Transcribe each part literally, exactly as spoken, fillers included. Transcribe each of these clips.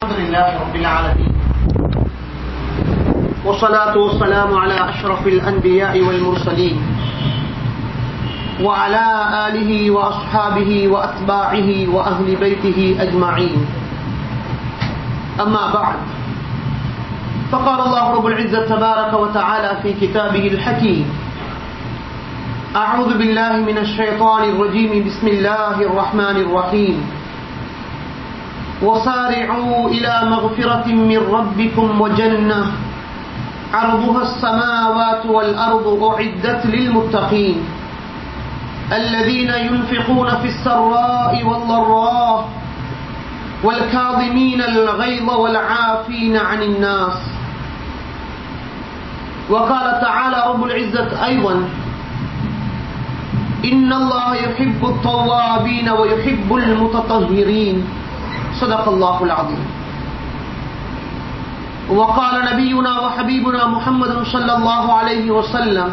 الحمد لله رب العالمين والصلاة والسلام على أشرف الأنبياء والمرسلين وعلى آله وأصحابه وأتباعه وأهل بيته أجمعين أما بعد فقال الله رب العزة تبارك وتعالى في كتابه الحكيم أعوذ بالله من الشيطان الرجيم بسم الله الرحمن الرحيم وصارعوا إلى مغفرة من ربكم وجنة عرضها السماوات والأرض أعدت للمتقين الذين ينفقون في السراء والضراء والكاظمين الغيظ والعافين عن الناس. وقال تعالى رب العزة أيضا إن الله يحب التوابين ويحب المتطهرين صدق الله العظيم. وقال نبينا وحبيبنا محمد صلى الله عليه وسلم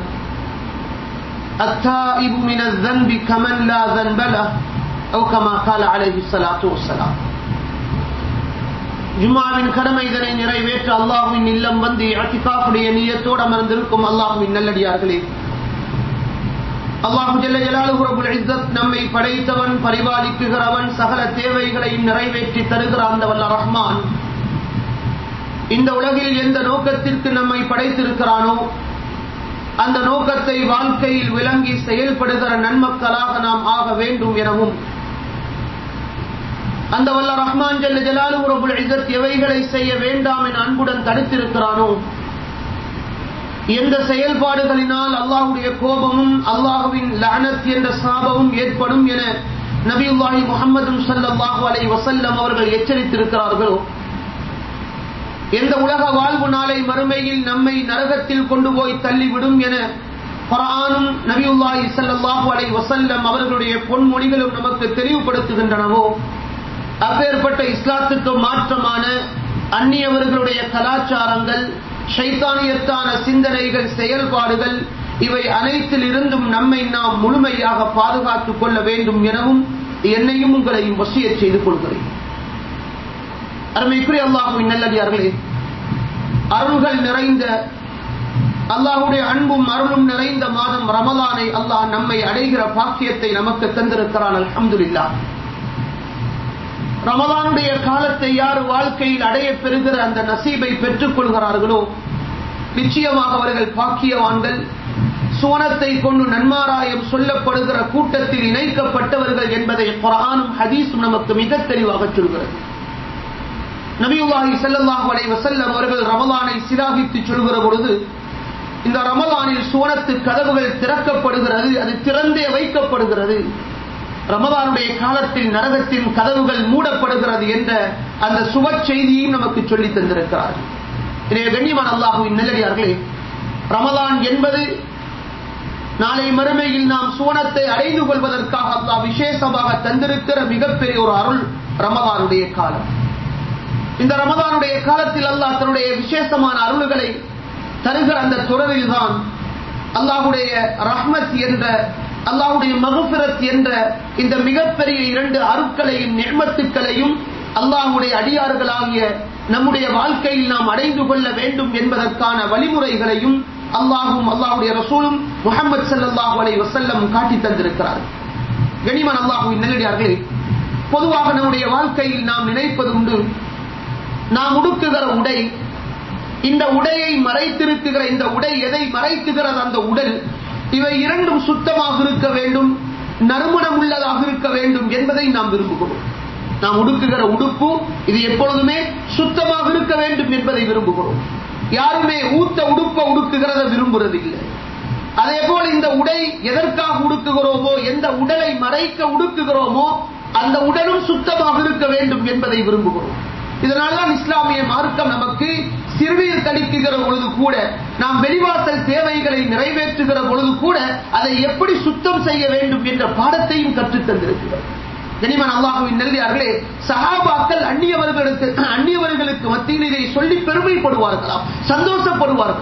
التائب من الذنب كمن لا ذنب له أو كما قال عليه الصلاة والسلام. ஜும்மாவின் கடமை இதனை நிறைவேற்ற அல்லாஹ்வின் இல்லம் வந்து இஅ்திகாஃபுடைய நிய்யத்தோடு அமர்ந்திருக்கும் அல்லாஹ்வின் நல்லடியார்களே, அல்லாஹ் ஜல்ல ஜலாலுஹு ரப்புல் இஸ்ஸத் நம்மை படைத்தவன், பரிபாலிக்குகிறவன், சகல தேவைகளையும் நிறைவேற்றி தருகிற அந்த வல்ல ரஹ்மான் இந்த உலகில் எந்த நோக்கத்திற்கு நம்மை படைத்திருக்கிறானோ அந்த நோக்கத்தை வாழ்க்கையில் விளங்கி செயல்படுகிற நன்மக்களாக நாம் ஆக வேண்டும் எனவும், அந்த வல்ல ரஹ்மான் ஜல்ல ஜலாலுஹு ரப்புல் இஸ்ஸத் எவைகளை செய்ய வேண்டாம் என அன்புடன் தடுத்திருக்கிறானோ, எந்த செயல்பாடுகளினால் அல்லாஹ்வுடைய கோபமும் அல்லாஹ்வின் லஅனத் என்ற சாபமும் ஏற்படும் என நபியுல்லாஹி முஹம்மது ஸல்லல்லாஹு அலைஹி வஸல்லம் அவர்கள் எச்சரித்திருக்கிறார்களோ, எந்த உலக வாழ்வு நாளை மறுமையில் நம்மை நரகத்தில் கொண்டு போய் தள்ளிவிடும் என குர்ஆனும் நபியுல்லாஹி ஸல்லல்லாஹு அலைஹி வஸல்லம் அவர்களுடைய பொன்மொழிகளும் நமக்கு தெளிவுபடுத்துகின்றனவோ, அப்பேற்பட்ட இஸ்லாத்துக்கு மாற்றமான அந்நியவர்களுடைய கலாச்சாரங்கள், ஷைத்தானியத்தான சிந்தனைகள், செயல்பாடுகள், இவை அனைத்தில் இருந்தும் நம்மை நாம் முழுமையாக பாதுகாத்துக் கொள்ள வேண்டும் எனவும் என்னையும் உங்களையும் வசியத் செய்து கொள்கிறேன். அருமைக்குரிய அல்லாஹ்வின் நல்லடியார்களே, அருள்கள் நிறைந்த அல்லாஹ்வுடைய அன்பும் அருளும் நிறைந்த மாதம் ரமலானை அல்லாஹ் நம்மை அடைகிற பாக்கியத்தை நமக்கு தந்திருக்கிறான். அல்ஹம்துலில்லாஹ். ரமலானுடைய காலத்தை யார் வாழ்க்கையில் அடைய பெறுகிற அந்த நசீபை பெற்றுக் கொள்கிறார்களோ நிச்சயமாக அவர்கள் பாக்கியவான்கள், சுவனத்தை கொண்டு நன்மாராயம் சொல்லப்படுகிற கூட்டத்தில் இணைக்கப்பட்டவர்கள் என்பதை குர்ஆனும் ஹதீஸும் நமக்கு மிக தெளிவாக சொல்கிறது. நபியுல்லாஹி ஸல்லல்லாஹு அலைஹி வஸல்லம் அவர்கள் ரமலானை சிலாகித்து சொல்கிற பொழுது, இந்த ரமலானில் சுவனத்து கதவுகள் திறக்கப்படுகிறது, அது திறந்தே வைக்கப்படுகிறது, ரமலானுடைய காலத்தில் நரகத்தின் கதவுகள் மூடப்படுகிறது என்ற அந்த சுப செய்தியையும் நமக்கு சொல்லி தந்திருக்கிறார். எனவே கண்ணியமான அல்லாஹ்வின் நல்லடியார்களே, ரமலான் என்பது நாளை மறுமையில் நாம் சுவனத்தை அடைந்து கொள்வதற்காக அல்லாஹ் விசேஷமாக தந்திருக்கிற மிகப்பெரிய ஒரு அருள் ரமலானுடைய காலம். இந்த ரமலானுடைய காலத்தில் அல்லாஹ் தன்னுடைய விசேஷமான அருள்களை தருகிற அந்த தொடரில் தான் அல்லாஹ்வுடைய ரஹ்மத் என்ற, அல்லாஹ்வுடைய மக்ஃபிரத் என்ற இந்த மிகப்பெரிய இரண்டு அருட்களையும் நிஅமத்துக்களையும் அல்லாஹ்வுடைய அடியார்களாகிய நம்முடைய வாழ்க்கையில் நாம் அடைந்து கொள்ள வேண்டும் என்பதற்கான வழிமுறைகளையும் அல்லாஹ்வும் அல்லாஹ்வுடைய ரசூலும் முஹம்மது ஸல்லல்லாஹு அலைஹி வஸல்லம் காட்டி தந்திருக்கிறார். கனிமன் அல்லாஹ்வின் நல்லடியார்களே, பொதுவாக நம்முடைய வாழ்க்கையில் நாம் நினைப்பது உண்டு, நாம் உடுக்குகிற உடை, இந்த உடையை மறைத்திருக்குகிற இந்த உடை எதை மறைக்குகிறது, அந்த உடல், இவை இரண்டும் சுத்தமாக இருக்க வேண்டும், நறுமணம் உள்ளதாக இருக்க வேண்டும் என்பதை நாம் விரும்புகிறோம். நாம் உடுக்குகிற உடுப்பு இது எப்பொழுதுமே சுத்தமாக இருக்க வேண்டும் என்பதை விரும்புகிறோம். யாருமே ஊத்த உடுப்ப உடுக்குகிறத விரும்புறது இல்லை. அதே போல் இந்த உடை எதற்காக உடுக்குகிறோமோ, எந்த உடலை மறைக்க உடுக்குகிறோமோ அந்த உடலும் சுத்தமாக இருக்க வேண்டும் என்பதை விரும்புகிறோம். இதனால்தான் இஸ்லாமிய மார்க்கம் நமக்கு சிறுநீர் கழிக்குகிற பொழுது கூட, நாம் வெளிவாசல் தேவைகளை நிறைவேற்றுகிற பொழுது கூட அதை எப்படி சுத்தம் செய்ய வேண்டும் என்ற பாடத்தையும் கற்றுத் தந்திருக்கிறது. கனிமன் அல்லாஹ்வின் நல்லடியார்களே, சஹாபாக்கள் அந்நியவர்களுக்கு அந்நியவர்களுக்கு மத்தியில் இதை சொல்லி பெருமைப்படுவார்களாம், சந்தோஷப்படுவார்களாம்.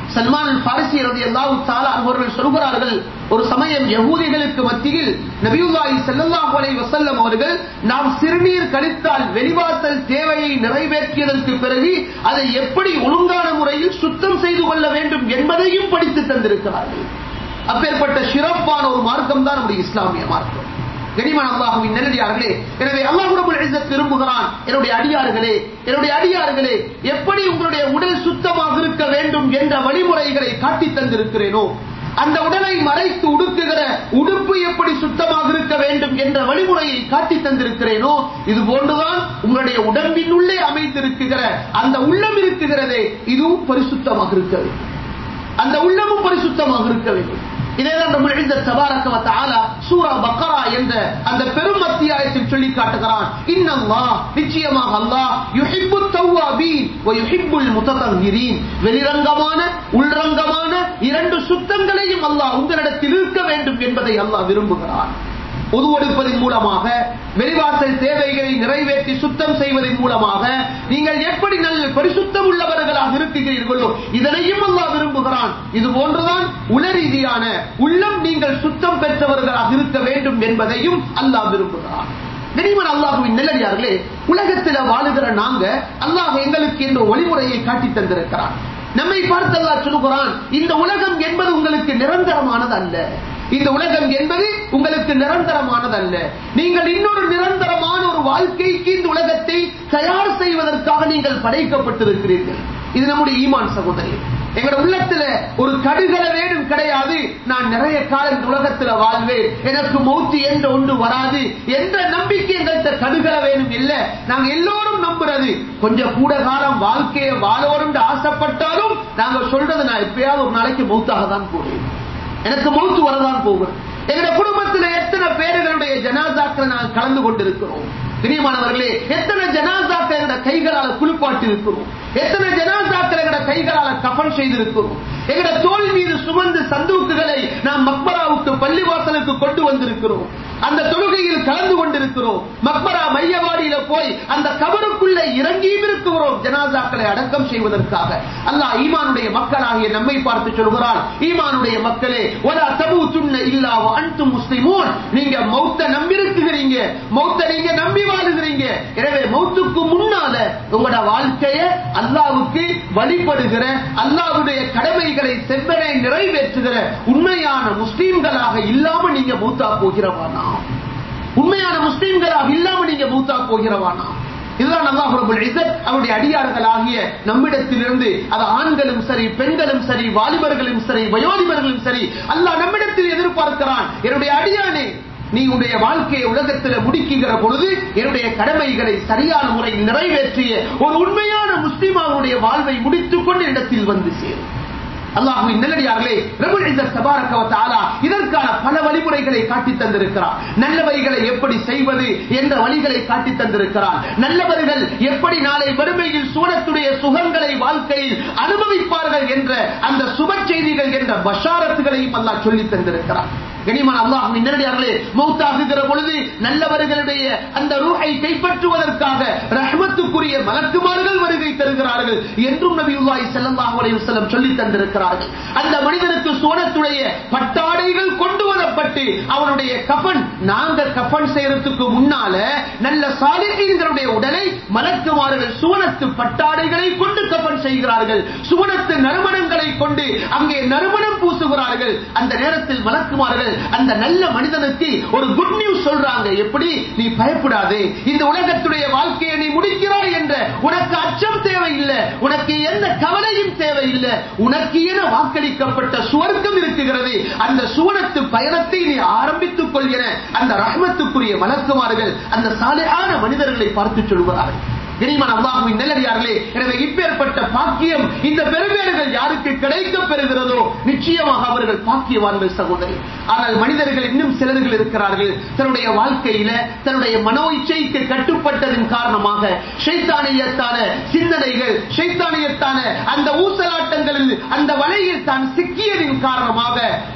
சல்மான் அல் ஃபாரிஸி ரலியல்லாஹு தஆலா அவர்கள் சொல்கிறார்கள், ஒரு சமயம் யகூதிகளுக்கு மத்தியில் நபியுல்லாஹி ஸல்லல்லாஹு அலைஹி வஸல்லம் அவர்கள் நாம் சிறுநீர் கழித்தால் வெளிவாசல் தேவையை நிறைவேற்றியதற்கு பிறகு அதை எப்படி ஒழுங்கான முறையில் சுத்தம் செய்து கொள்ள வேண்டும் என்பதையும் படித்து தந்திருக்கிறார்கள். அப்பேற்பட்ட சிறப்பான ஒரு மார்க்கம் தான் நம்முடைய இஸ்லாமிய மார்க்கம். கனிமன் அல்லாஹ்வின் நல்லடியார்களே, எனவே அல்லாஹ் ரப்பல் இஸ்ஸத் விரும்புகிறான், என்னுடைய அடியார்களே என்னுடைய அடியார்களே எப்படி உங்களுடைய உடல் சுத்தமாக இருக்க வேண்டும் என்ற வழிமுறைகளை காட்டி தந்திருக்கிறேனோ, அந்த உடலை மறைத்து உடுக்குகிற உடுப்பு எப்படி சுத்தமாக இருக்க வேண்டும் என்ற வழிமுறையை காட்டி தந்திருக்கிறேனோ, இது போன்றுதான் உங்களுடைய உடம்பின் உள்ளே அமைந்திருக்கிற அந்த உள்ளம் இருக்குகிறதே, இதுவும் பரிசுத்தமாக இருக்க வேண்டும். அந்த உள்ளமும் பரிசுத்தமாக இருக்க வேண்டும். இதேதான் ரப்பல் இஸ்ஸத் தபாரக வ தஆலா சூரா பக்கரா என்ற அந்த பெரும் அத்தியாயத்தில் சொல்லி காட்டுகிறான். இன்னல்லாஹ், நிச்சயமாக அல்லாஹ் யுஹிப்புத் தவ்வாபீன் வ யுஹிப்புல் முத்ததஹிரீன், வெளிரங்கமான உள்ரங்கமான இரண்டு சுத்தங்களையும் அல்லாஹ் உங்களிடத்தில் இருக்க வேண்டும் என்பதை அல்லாஹ் விரும்புகிறான். உதுவெடுப்பதன் மூலமாக, வெளிவாசல் தேவைகளை நிறைவேற்றி சுத்தம் செய்வதன் மூலமாக நீங்கள் எப்படி நல்ல பரிசுத்தம் உள்ளவர்களாக இருக்கிறீர்களோ இதனையும் அல்லாஹ் விரும்புகிறான். இது போன்றுதான் உள ரீதியான உள்ளம் நீங்கள் சுத்தம் பெற்றவர்களாக இருக்க வேண்டும் என்பதையும் அல்லாஹ் விரும்புகிறான். கனிமன் அல்லாஹ்வின் நல்லடியார்களே, உலகத்தில் வாழுகிற நாங்க அல்லாஹ் எங்களுக்கு என்ற வழிமுறையை காட்டி தந்திருக்கிறான். நம்மை பார்த்து அல்லாஹ் சொல்கிறான், இந்த உலகம் என்பது உங்களுக்கு நிரந்தரமானது அல்ல. இந்த உலகம் என்பது உங்களுக்கு நிரந்தரமானது அல்ல. நீங்கள் இன்னொரு நிரந்தரமான ஒரு வாழ்க்கைக்கு இந்த உலகத்தை தயார் செய்வதற்காக நீங்கள் படைக்கப்பட்டிருக்கிறீர்கள். இது நம்முடைய ஈமான் சகோதரி. எங்களோட உள்ளத்துல ஒரு கடுகள வேணும் கிடையாது, நான் நிறைய காலம் இந்த உலகத்துல வாழ்வேன், எனக்கு மௌத்து என்ற ஒன்று வராது என்ற நம்பிக்கை எங்கள்கிட்ட கடுகள வேணும் இல்ல. நாங்க எல்லோரும் நம்புறது கொஞ்சம் கூட காலம் வாழ்க்கையை வாழோரும் ஆசைப்பட்டாலும் நாங்க சொல்றது, நான் எப்பயாவது ஒரு நாளைக்கு மௌத்தாக தான் போறேன், எனக்கு மௌத்து வரதான் போகிறேன். எங்க குடும்பத்தில் எத்தனை பேர்களுடைய ஜனாசாக்களை நாங்கள் கலந்து கொண்டிருக்கிறோம். பிரியமானவர்களே, எத்தனை ஜனாசாக்களை எங்க கைகளால குளிப்பாட்டி இருக்கிறோம், எத்தனை ஜனாசாக்களை எங்க கைகளால கஃபன் செய்திருக்கிறோம். எங்க தோல் மீது சுமந்து சந்தூக்குகளை நாம் மக்பராவுக்கு பள்ளிவாசலுக்கு கொண்டு வந்திருக்கிறோம். அந்த தொழுகையில் கலந்து கொண்டிருக்கிறோம். மக்பரா மையவாடியில போய் அந்த கபருக்குள்ள இறங்கியும் இருக்கிறோம் ஜனாசாக்களை அடக்கம் செய்வதற்காக. அல்லாஹ் ஈமானுடைய மக்களாகிய நம்மை பார்த்து சொல்கிறான், ஈமானுடைய மக்களே, வலா தமூதுன்ன இல்லா வ அன்தும் முஸ்லிமூன், நீங்க மௌத்தை நம்பி இருக்கிறீங்க, மௌத்தை நீங்க நம்பி வாழுகிறீங்க. எனவே மௌத்துக்கு முன்னால உங்களோட வாழ்க்கைய அல்லாஹ்வுக்கு வழிபடுகிற, அல்லாஹ்வுடைய கடமைகளை செவ்வனை நிறைவேற்றுகிற உண்மையான முஸ்லிம்களாக இல்லாம நீங்க மௌத்தா போகிறவானா, உண்மையான முஸ்லிம்களாக இல்லாம நீங்க மௌத்தா போகிறவானா. இதுதான் அல்லாஹ் ரப்பல் இஸ்ஸத் அவருடைய அடியார்களாகிய நம்மிடத்திலிருந்து, அது ஆண்களும் சரி, பெண்களும் சரி, வாலிபர்களும் சரி, வயோதிபர்களும் சரி, அல்லாஹ் நம்மிடத்தில் எதிர்பார்க்கிறான், என்னுடைய அடியானே, நீ உன்னுடைய வாழ்க்கையை உலகத்தில் முடிக்கிற பொழுது என்னுடைய கடமைகளை சரியான முறையில் நிறைவேற்றிய ஒரு உண்மையான முஸ்லிமாவுடைய வாழ்வை முடித்துக் கொண்டு இடத்தில் வந்து சேரும். அல்லாஹ்வின் நல்லடியார்களே, ரப்பல் இஸ்ஸத் தபாரக வ தஆலா இதற்கான பல வழிமுறைகளை காட்டி தந்திருக்கிறார். நல்லவைகளை எப்படி செய்வது என்ற வழிகளை காட்டி தந்திருக்கிறார். நல்லவர்கள் எப்படி நாளை வறுமையில் சூரத்துடைய சுகங்களை வாழ்க்கையில் அனுபவிப்பார்கள் என்ற அந்த சுப செய்திகள் என்ற பஷாரத்துகளையும் அல்லாஹ் சொல்லி தந்திருக்கிறார். கனிமான் அல்லாஹ்வின் நல்லடியார்களே, மௌத்தாகுகிற பொழுது நல்லவர்களுடைய அந்த ரூஹை கைப்பற்றுவதற்காக ரஹ்மத்துக்குரிய மலக்குமார்கள் வருகை தருகிறார்கள் என்றும் நபியுல்லாஹி ஸல்லல்லாஹு அலைஹி வஸல்லம் சொல்லி தந்திருக்கிறார்கள். அந்த மனிதனுக்கு சோனத்துடைய பட்டாடைகள் கொண்டு வரப்பட்டு அவனுடைய கஃபன், நாங்க கஃபன் செய்யறதுக்கு முன்னால நல்ல சாலிஹீன்களுடைய உடலை மலக்குமார்கள் சுவனத்து பட்டாடைகளை கொண்டு கஃபன் செய்கிறார்கள், சுவனத்து நறுமணங்களை கொண்டு அங்கே நறுமணம் பூசுகிறார்கள். அந்த நேரத்தில் மலக்குமார்கள் அந்த நல்ல மனிதனுக்கு ஒரு குட் நியூஸ் சொல்றாங்க, எப்படி நீ பயப்படாதே, இந்த உலகத்துடைய வாழ்க்கையை நீ முடிக்கிறாய் என்ற உனக்கு அச்சம் தேவையில்லை, உனக்கு எந்த கவலையும் தேவையில்லை, உனக்கு என வாக்களிக்கப்பட்ட சுவர்க்கம் இருக்குகிறது, அந்த சுவனத்து பயணத்தை நீ ஆரம்பித்துக் கொள்கிற அந்த ரஹ்மத்துக்குரிய மலக்குமார்கள் அந்த சாலிஹான மனிதர்களை பார்த்து சொல்கிறார்கள். கனிமான் அல்லாஹ்வின் நல்லடியார்களே, எனவே இப்பேற்பட்ட பாக்கியம் இந்த பெருமைகள் யாருக்கு கிடைக்கப் பெறுகிறதோ நிச்சயமாக அவர்கள் பாக்கியவான்கள் சகோதரி. ஆனால் மனிதர்கள் இன்னும் சிலர்கள் இருக்கிறார்கள், தன்னுடைய வாழ்க்கையில தன்னுடைய மனோ இச்சைக்கு கட்டுப்பட்டதன் காரணமாக ஷைத்தானியத்தான சிந்தனைகள், ஷைத்தானியத்தான அந்த ஊசலாட்டங்களில் அந்த வலையில் தான் சிக்கியதின் காரணமாக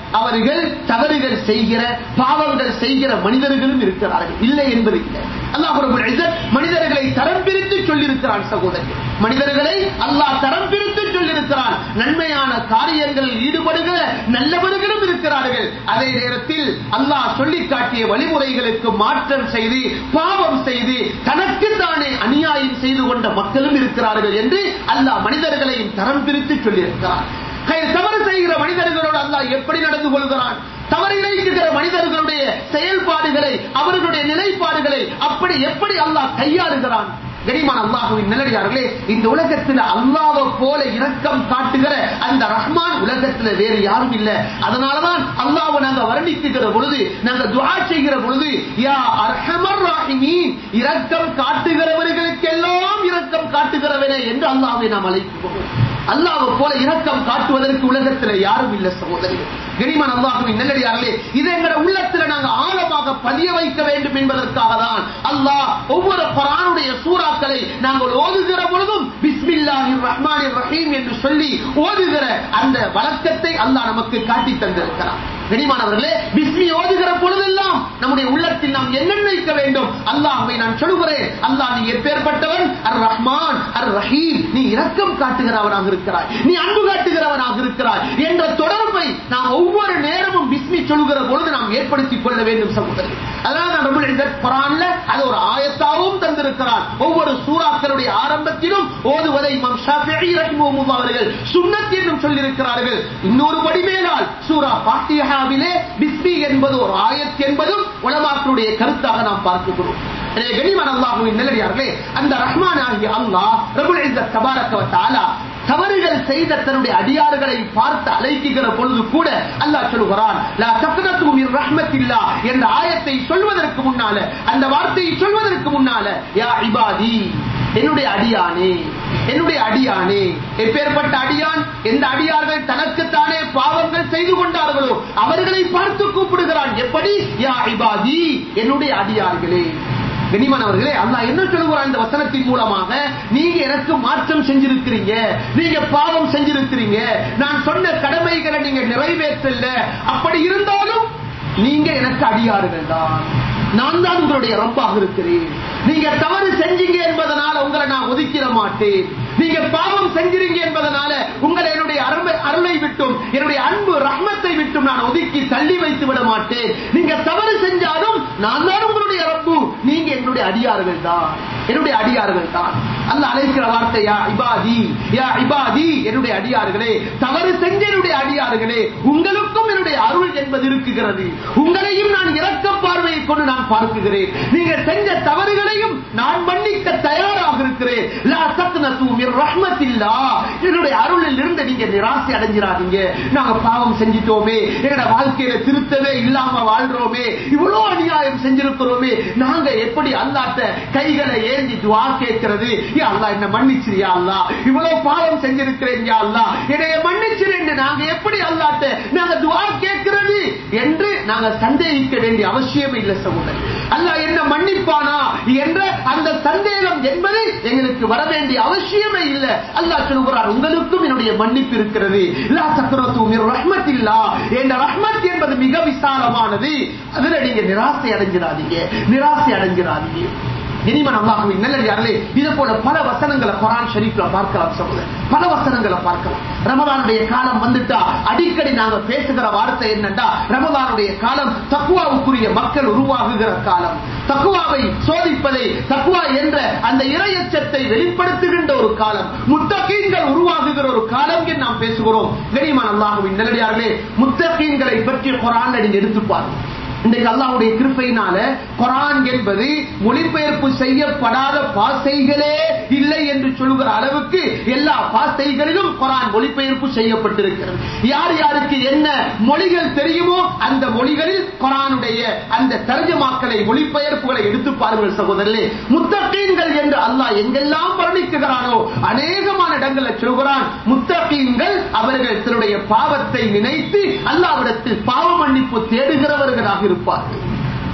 அவர்கள் தவறுகள் செய்கிற பாவங்கள் செய்கிற மனிதர்களும் இருக்கிறார்கள், இல்லை என்பது இல்லை. அல்லாஹ் ரப்பல் இஸ்ஸத் மனிதர்களை தரம் பிரித்து சொல்லியிருக்கிறான். சகோதரர்கள், மனிதர்களை அல்லாஹ் தரம் பிரித்து சொல்லியிருக்கிறான். நன்மையான காரியங்களில் ஈடுபடுகிற நல்லவர்களும் இருக்கிறார்கள். அதே நேரத்தில் அல்லாஹ் சொல்லி காட்டிய வழிமுறைகளுக்கு மாற்றம் செய்து பாவம் செய்து தனக்கு தானே அநியாயம் செய்து கொண்ட மக்களும் இருக்கிறார்கள் என்று அல்லாஹ் மனிதர்களையும் தரம் பிரித்து சொல்லியிருக்கிறான். தவறு செய்கிற மனிதர்களோடு அல்லாஹ் எப்படி நடந்து கொள்கிறான், தவறு இழைக்கிற மனிதர்களுடைய செயல்பாடுகளை அவர்களுடைய நிலைப்பாடுகளை அப்படி எப்படி அல்லாஹ் கையாளுகிறான். கனிமான அல்லாஹ்வின் நல்லடியார்களே, இந்த உலகத்தில் அல்லாஹ்வை போல இரக்கம் காட்டுகிற அந்த ரஹ்மான் உலகத்தில் வேறு யாரும் இல்லை. அதனாலதான் அல்லாஹ்வை நாங்க வர்ணிக்குகிற பொழுது, நாங்க துஆ செய்கிற பொழுது, யா அர்ஹமர் ராஹிமீன், இரக்கம் காட்டுகிறவர்களுக்கெல்லாம் இரக்கம் காட்டுகிறவனே என்று அல்லாஹ்வை நாம் அழைக்கிறோம். அல்லாஹ்வை போல இரக்கம் காட்டுவதற்கு உலகத்தில் யாரும் இல்லை சகோதரர்களே. கனிமான அல்லாஹ்வின் நல்லடியார்களே, இதை எங்கள் உள்ளத்தில் நாங்கள் ஆழமாக பதிய வைக்க வேண்டும் என்பதற்காக தான் அல்லாஹ் ஒவ்வொரு குர்ஆனுடைய சூறாக்களை நாங்கள் ஓதுகிற பொழுதும் பிஸ்மில்லாஹிர் ரஹ்மானிர் ரஹீம் என்று சொல்லி ஓதுகிற அந்த வழக்கத்தை அல்லாஹ் நமக்கு காட்டி தந்திருக்கிறார். கனிமானவர்களே, பிஸ்மி ஓதுகிற பொழுதெல்லாம் நம்முடைய உள்ளத்தில் நாம் என்ன நினைக்க வேண்டும்? அல்லாஹ்வை நான் சொல்கிறேன், அல்லாஹ் நீ எப்பேற்பட்டவன், அர் ரஹ்மான் அர் ரஹீம், நீ இரக்கம் காட்டுகிறவனாக இருக்கிறாய், நீ அன்பு காட்டுகிறவனாக இருக்கிறாய் என்ற தொடர்பை நாம் ஒவ்வொரு நேரமும் பிஸ்மி சொல்கிற பொழுது நாம் ஏற்படுத்திக் கொள்ள வேண்டும் சகோதரர்களே. அதனால நான் ரப்பல் இஸ்ஸத் குர்ஆன்ல அது ஒரு ஆயத்தாகவும் தந்திருக்கிறான். ஒவ்வொரு சூறாக்களுடைய ஆரம்பத்திலும் ஓதுவதை இமாம் ஷாஃபிஈ ரஹிமஹுல்லாஹ் அவர்கள் சுன்னத் என்றும் சொல்லியிருக்கிறார்கள். இன்னொரு படி மேலால் சூரா ஃபாத்திஹாவிலே பிஸ்மி என்பது ஒரு ஆயத் என்பதும் உலமாக்களுடைய கருத்தாக நாம் பார்க்கிறோம். எனவே கனிமான அல்லாஹ்வின் நல்லடியார்களே, அந்த ரஹ்மான் ஆகிய அல்லாஹ் ரப்பல் இஸ்ஸத் தபாரக வ தஆலா தவறுகள் செய்த தன்னுடைய அடியார்களை பார்த்து அழைக்குகிற பொழுது கூட அல்லாஹ் சொல்கிறான், லா தக்னது மின் ரஹ்மத்தில்லாஹ் என்ற ஆயத்தை சொல்வதற்கு முன்னால, அந்த வார்த்தையை சொல்வதற்கு முன்னால, யா இபாதி, என்னுடைய அடியானே, என்னுடைய அடியானே. எப்பேற்பட்ட அடியான்? எந்த அடியார்கள் தனக்குத்தானே பாவங்கள் செய்து கொண்டார்களோ அவர்களை பார்த்து கூப்பிடுகிறான். எப்படி? யா இபாதி, என்னுடைய அடியார்களே. கனிமானவர்களே, அல்லாஹ் என்ன சொல்லுகிறான் இந்த வசனத்தின் மூலமாக? நீங்க எனக்கு மாற்றம் செஞ்சிருக்கிறீங்க, நீங்க பாவம் செஞ்சிருக்கிறீங்க, நான் சொன்ன கடமைகளை நீங்க நிறைவேற்றல, அப்படி இருந்தாலும் நீங்க எனக்கு அடியார்கள் தான், நான் தான் உங்களுடைய ரப்பாக இருக்கிறேன். நீங்க தவறு செஞ்சீங்க என்பதனால உங்களை நான் ஒதுக்கிட மாட்டேன், நீங்க பாவம் செஞ்சிருங்க என்பதனால உங்களை என்னுடைய அருளை விட்டும் என்னுடைய அன்பு ரஹ்மத்தை விட்டும் நான் ஒதுக்கி தள்ளி வைத்து விட மாட்டேன். நீங்க தவறு செஞ்சாலும் நான் தான் உங்களுடைய ரப்பு, நீங்க என்னுடைய அடியார்கள் தான், என்னுடைய அடியார்கள் தான். அல்லாஹ் அழைக்கிற வார்த்தை யா இபாதி, யா இபாதி, என்னுடைய அடியார்களே. தவறு செஞ்ச என்னுடைய அடியார்களே, உங்களுக்கும் என்னுடைய அருள் என்பது இருக்குகிறது, உங்களையும் நான் இரக்க பார்வையை கொண்டு நான் பார்க்கிறேன், நீங்க செஞ்ச தவறுகளையும் நான் மன்னிக்க தயாராக இருக்கிறேன். லா தக்னது மின் ரஹ்மத்தில்லாஹ், என்னுடைய அருளில் இருந்து நீங்க நிராசை அடைஞ்சிராதீங்க. நாங்க பாவம் செஞ்சிட்டோமே, எங்க வாழ்க்கையில திருத்தவே இல்லாம வாழ்றோமே, இவ்வளவு அநியாயம் செஞ்சிருக்கிறோமே, நாங்க எப்படி அல்லாஹ்ட்ட கைகளை ஏந்தி துஆ கேட்கிறது? யா அல்லாஹ் என்ன மன்னிச்சிரு, யா அல்லாஹ் இவ்வளவு பாவம் செஞ்சிருக்கிறேன், யா அல்லாஹ் என்னைய மன்னிச்சிரு என்று நாங்க எப்படி அல்லாஹ்ட்ட நாங்க துஆ கேட்கிறது என்று நாங்க சந்தேகிக்க வேண்டிய அவசியம் இல்லை சகோதரர். அல்லாஹ் என்ன மன்னிப்பானா என்ற அந்த சந்தேகம் என்பது எங்களுக்கு வர வேண்டிய அவசியமே இல்லை. அல்லாஹ் சொல்கிறார், உங்களுக்கும் என்னுடைய மன்னிப்பு இருக்கிறது. லா தக்னது மின் ரஹ்மத்தில்லாஹ், என்ற ரஹ்மத் என்பது மிக விசாலமானது, அதுல நீங்க நிராசை அடைஞ்சிடாதீங்க, நிராசை அடைஞ்சிடாதீங்க. இனிமன் அல்லாஹ்வின் நல்லடியார்களே, இது போல பல வசனங்களை குர்ஆன் ஷரீஃப்ல பார்க்கலாம் சகோதரர், பல வசனங்களை பார்க்கலாம். ரமலானுடைய காலம் வந்துட்டா அடிக்கடி நாங்க பேசுகிற வார்த்தை என்னன்னா, ரமலானுடைய காலம் தக்வாவுக்குரிய மக்கள் உருவாகுகிற காலம், தக்வாவை சோதிப்பதை, தக்வா என்ற அந்த இறையச்சத்தை வெளிப்படுத்துகின்ற ஒரு காலம், முத்தகீன்கள் உருவாகுகிற ஒரு காலம் என்று நாம் பேசுகிறோம். கனிமான் அல்லாஹ்வின் நல்லடியார்களே, முத்தகீன்களை பற்றி குர்ஆன்ல நீங்க எடுத்து பாருங்க. இன்றைக்கு அல்லாஹ்வுடைய கிருபையினால குர்ஆன் என்பது மொழிபெயர்ப்பு செய்யப்படாத பாசைகளே இல்லை என்று சொல்கிற அளவுக்கு எல்லா பாசைகளிலும் குர்ஆன் மொழிபெயர்ப்பு செய்யப்பட்டிருக்கிறது. யார் யாருக்கு என்ன மொழிகள் தெரியுமோ அந்த மொழிகளில் குர்ஆனுடைய அந்த தர்ஜமாக்களை, மொழிபெயர்ப்புகளை எடுத்து பாருங்கள் சகோதரர்களே. முத்தகீன்கள் என்று அல்லாஹ் எங்கெல்லாம் வர்ணிக்கிறானோ அநேகமான இடங்களில் சொல்கிறான், முத்தகீன்கள் அவர்கள் தன்னுடைய பாவத்தை நினைத்து அல்லாஹ்விடத்தில் பாவ மன்னிப்பு தேடுகிறவர்களாக இருப்பார்கள்.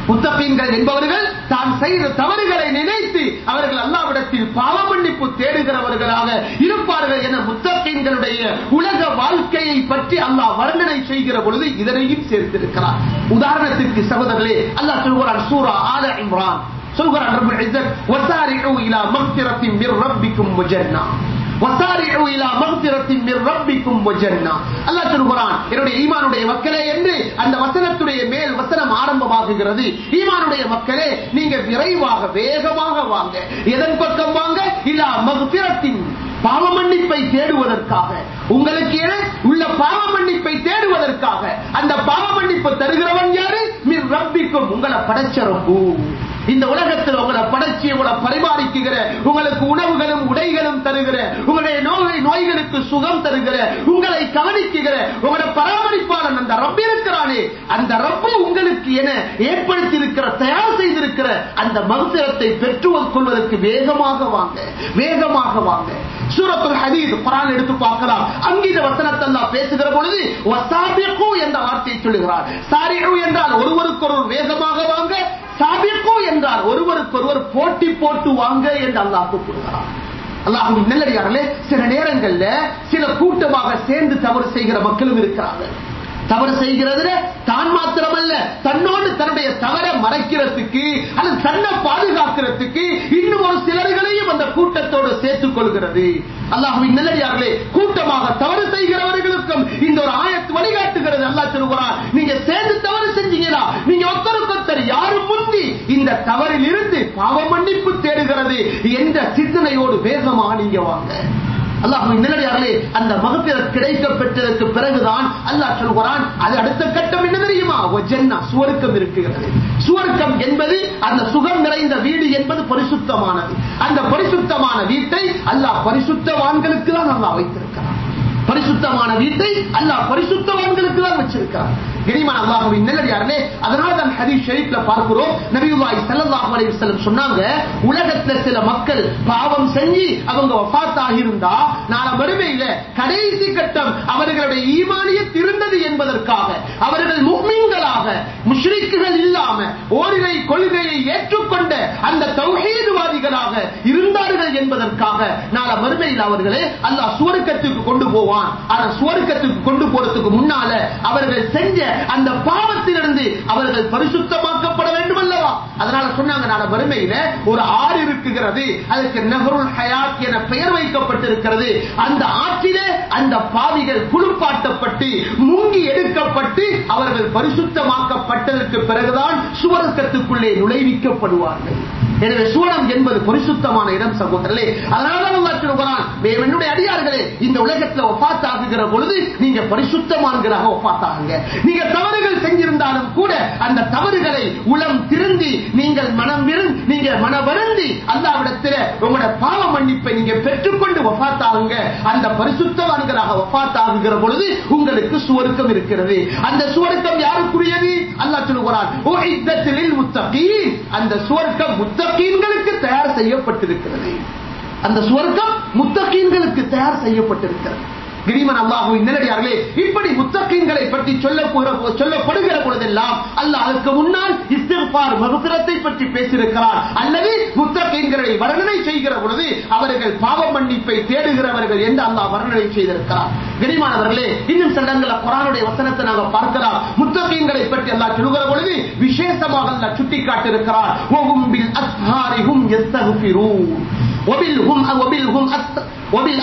முத்தகீன்கள் என்பவர்கள் தான் செய்த தவறுகளை நினைத்து அவர்கள் அல்லாஹ்விடத்தில் பாவ மன்னிப்பு தேடுகிறவர்களாக இருப்பார்கள் என முத்தகீன்களுடைய உலக வாழ்க்கையை பற்றி அல்லாஹ் வர்ணனை செய்கிற பொழுது இதனையும் சேர்த்திருக்கிறார். உதாரணத்திற்கு சகோதரர்களே, அல்லாஹ் சொல்கிறார் சூரா ஆல இம்ரான், சொல்கிறார் ரப்புல் இஸ்ஸத் வஸாரிஉ இலா மக்ஃபிரத்தின் மிர் ரப்பிக்கும் வ ஜன்னah வஸாரிஉ இலா மக்ஃபிரத்தின் மிர் ரப்பிக்கும் வ ஜன்னah. அல்லாஹ் சொல்கிறான் என்னுடைய ஈமானுடைய மக்களே என்று அந்த வசனத்துடைய மேல் வசனம் ஆரம்பமாகுகிறது. ஈமானுடைய மக்களே, நீங்க விரைவாக வேகமாக வாங்க. எதன் பக்கம் வாங்க? இலா மக்ஃபிரத்தின், பாவ மன்னிப்பை தேடுவதற்காக, உங்களுக்கு என உள்ள பாவ மன்னிப்பை தேடுவதற்காக. அந்த பாவ மன்னிப்பு தருகிறவன் யாரு? மிர் ரப்பிக்கும், உங்களை படைச்ச ரப்பு. இந்த உலகத்தில் உங்களை படைச்சி உங்களை பரிமாறிக்குகிற, உங்களுக்கு உணவுகளும் உடைகளும் தருகிற, உங்களுடைய நோய் நோய்களுக்கு சுகம் தருகிற, உங்களை கவனிக்குகிற உங்களுடைய பராமரிப்பாளன் அந்த ரப்பு இருக்கிறானே, அந்த ரப்பு உங்களுக்கு என ஏற்படுத்தி இருக்கிற, தயார் செய்திருக்கிற அந்த மக்ஃபிரத்தை பெற்றுக் கொள்வதற்கு வேகமாக வாங்க, வேகமாக வாங்க. சூரத்துல் ஹதீத் குர்ஆன் எடுத்து பார்க்கலாம். அங்கே இந்த வசனத்தை அல்லாஹ் பேசுகிற பொழுது வஸாபிகு என்ற வார்த்தையை சொல்லுகிறார். சாரிஉ என்றால் ஒருவருக்கொருவர் வேகமாக வாங்க, சாபிகு என்றால் ஒருவருக்கொருவர் போட்டி போட்டு வாங்க என்று அல்லாஹ் கூப்பிடுகிறார். அல்லாஹ்வின் நல்லடியார்களே, சில நேரங்கள்ல சில கூட்டமாக சேர்ந்து தவறு செய்கிற மக்களும் இருக்கிறார்கள். தவறு செய்கிறதுல தான் மாத்திரமல்ல, தன்னோடு தன்னுடைய தவறை மறைக்கிறதுக்கு அல்லது தன்னை பாதுகாக்கிறதுக்கு இன்னும் ஒரு சிலர்களையும் அந்த கூட்டத்தோடு சேர்த்துக் கொள்கிறது. அல்லாஹ்வின் நல்லடியார்களே, கூட்டமாக தவறு செய்கிறவர்களுக்கும் இந்த ஒரு ஆயத்து வழிகாட்டுகிறது. அல்லாஹ் சொல்கிறார், நீங்க சேர்ந்து தவறு செஞ்சீங்களா, நீங்க ஒருத்தருக்கொருத்தர் யாரும் முந்தி இந்த தவறில் இருந்து பாவ மன்னிப்பு தேடுகிறது என்ற சிந்தனையோடு வேகமாக நீங்க வாங்க. அல்லாஹ்வின் நல்லடியார்களே, அந்த மக்ஃபிரத் கிடைக்க பெற்றதற்கு பிறகுதான் அல்லாஹ் சொல்கிறான், அது அடுத்த கட்டம் என்ன தெரியுமா? ஜன்னah, சுவர்க்கம் இருக்கிறது. சுவர்க்கம் என்பது அந்த சுகம் நிறைந்த வீடு என்பது பரிசுத்தமானது. அந்த பரிசுத்தமான வீட்டை அல்லாஹ் பரிசுத்தவான்களுக்கு தான் அல்லாஹ் வைத்திருக்கிறான். பரிசுத்தமான வீட்டை அல்லாஹ் பரிசுத்தவான்களுக்கு தான் வச்சிருக்கிறார். கனிமான அல்லாஹ்வின் நல்லடியார்களே, அதனால தான் ஹதீஸ் ஷரீஃப்ல பார்க்கிறோம், நபியுல்லாஹி ஸல்லல்லாஹு அலைஹி வஸல்லம் சொன்னாங்க, உலகத்துல சில மக்கள் பாவம் செஞ்சு அவங்க வஃபாத் ஆகியிருந்தா நாளை மறுமையில கடைசி கட்டம் அவர்களுடைய ஈமானியத் இருந்தது என்பதற்காக, அவர்கள் முஃமின்களாக முஷ்ரிக்குகள் இல்லாம ஓரிரை கொள்கையை ஏற்றுக்கொண்ட அந்த தௌஹீத்வாதிகளாக இருந்தார்கள் என்பதற்காக நாளை மறுமையில் அவர்களை அல்லாஹ் சுவர்க்கத்துக்கு கொண்டு போவான். ஆனா சுவர்க்கத்துக்கு கொண்டு போறதுக்கு முன்னால அவர்கள் செஞ்ச அந்த பாவத்திலிருந்து அவர்கள் பரிசுத்தமாக்கப்பட வேண்டும் அல்லவா? அதனால சொன்னாங்க, நாளை வறுமையில ஒரு ஆறு இருக்குகிறது, அதுக்கு நஹருல் ஹயாத் என பெயர் வைக்கப்பட்டிருக்கிறது. அந்த ஆற்றிலே அந்த பாவிகள் குளிப்பாட்டப்பட்டு முங்கி எடுக்கப்பட்டு அவர்கள் பரிசுத்தமாக்கப்பட்டதற்கு பிறகுதான் சுவர்க்கத்துக்குள்ளே நுழைவிக்கப்படுவார்கள். எனவே சுவனம் என்பது பரிசுத்தமான இடம் சகோதரர்களே. அதனால்தான் அல்லாஹ் சொல்கிறான், என்னுடைய அடியார்களே, இந்த உலகத்தில் வஃபாத் ஆகுகிற பொழுது நீங்க பரிசுத்தமான்களாக வஃபாத் ஆகுங்க. நீங்க தவறுகள் செஞ்சிருந்தாலும் கூட அந்த தவறுகளை உளம் திருந்தி நீங்கள் மனம் விருந்து நீங்க மன வருந்தி அல்லாஹ்விடத்தில் உங்களுடைய பாவ மன்னிப்பை நீங்க பெற்றுக்கொண்டு வஃபாத் ஆகுங்க. அந்த பரிசுத்தவான்களாக வஃபாத் ஆகுகிற பொழுது உங்களுக்கு சுவர்க்கம் இருக்கிறது. அந்த சுவர்க்கம் யாருக்குரியது? அல்லாஹ் சொல்கிறான், உஇத்தத் லில் முத்தகீன், அந்த சுவர்க்கம் முத்தகீன்களுக்கு தயார் செய்யப்பட்டிருக்கிறது. அந்த சுவர்க்கம் முத்தகீன்களுக்கு தயார் செய்யப்பட்டிருக்கிறது. கனிமன் அல்லாஹ்வின் நல்லடியார்களே, இப்படி முத்தகீன்களை பற்றி சொல்லப்படுகிற பொழுதெல்லாம் அல்லாஹ் அதற்கு முன்னால் இஸ்திக்ஃபார் மக்ஃபிரத்தை பற்றி பேசியிருக்கிறார். அல்லது முத்தகீன்களை வர்ணனை செய்கிற பொழுது அவர்கள் பாவ மன்னிப்பை தேடுகிறவர்கள் என்று அல்லாஹ் வர்ணனை செய்திருக்கிறார். கனிமானவர்களே, இன்னும் சில இடங்களில் குர்ஆனுடைய வசனத்தை நாங்கள் பார்க்கலாம். முத்தகீன்களை பற்றி அல்லாஹ் சொல்கிற பொழுது விசேஷமாக அல்லாஹ் சுட்டிக்காட்டியிருக்கிறார். வஹும் பில் அஸ்ஹாரி ஹும் யஸ்தக்ஃபிரூன் வபில் ஹும் வபில் ஹும் வபில்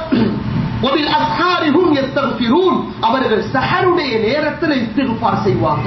வபில் அஸ்ஹாரி ஹும் யஸ்தக்ஃபிரூன், அவர்கள் சஹருடைய நேரத்தில் இஸ்திக்ஃபார் செய்வாங்க.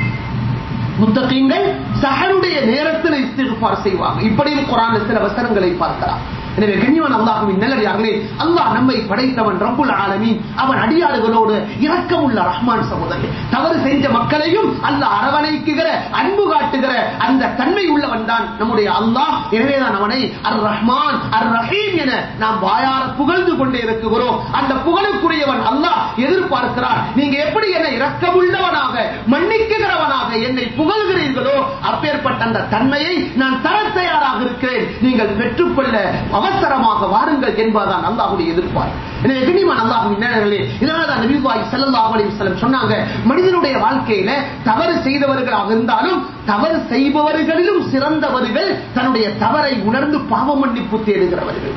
முத்தகீன்கள் சஹருடைய நேரத்தில் இஸ்திக்ஃபார் செய்வாங்க. இப்படியும் குர்ஆன்ல சில வசனங்களை பார்க்கலாம். எனவே கண்ணியமான அல்லாஹ்வின் நல்லடியார்களே, அல்லாஹ் நம்மை படைத்தவன் ரப்புல் ஆலமீன், அவன் அடியாறுகளோடு இரக்கமுள்ள ரஹ்மான் சகோதரர்களே. தவறு செஞ்ச மக்களையும் அல்லாஹ் அரவணைக்குகிற அன்பு காட்டுகிற அந்த தன்மை உள்ளவன் தான் நம்முடைய அல்லாஹ். எனவேதான் அவனை அர் ரஹ்மான் அர் ரஹீம் என நாம் வாயார புகழ்ந்து கொண்டே இருக்கிறோம். அந்த புகழுக்குரியவன் அல்லாஹ் எதிர்பார்க்கிறார், நீங்க எப்படி என்னை இரக்கமுள்ளவனாக மன்னிக்குகிறவனாக என்னை புகழ்கிறீர்களோ அப்பேற்பட்ட அந்த தன்மையை நான் தர தயாராக இருக்கிறேன். நீங்கள் பெற்றுக்கொள்ள அவசரமாக வாருங்கள் என்பதுதான் அல்லாஹ்வுடைய எதிர்பார்ப்பு. எனவே கண்ணியமான அல்லாஹ்வின் நேரர்களே, இதனால்தான் நபியுல்லாஹி ஸல்லல்லாஹு அலைஹி வஸல்லம் சொன்னாங்க, மனிதனுடைய வாழ்க்கையில தவறு செய்தவர்களாக இருந்தாலும் தவறு செய்பவர்களிலும் சிறந்தவர்கள் தன்னுடைய தவறை உணர்ந்து பாவ மன்னிப்பு தேடுகிறவர்கள்.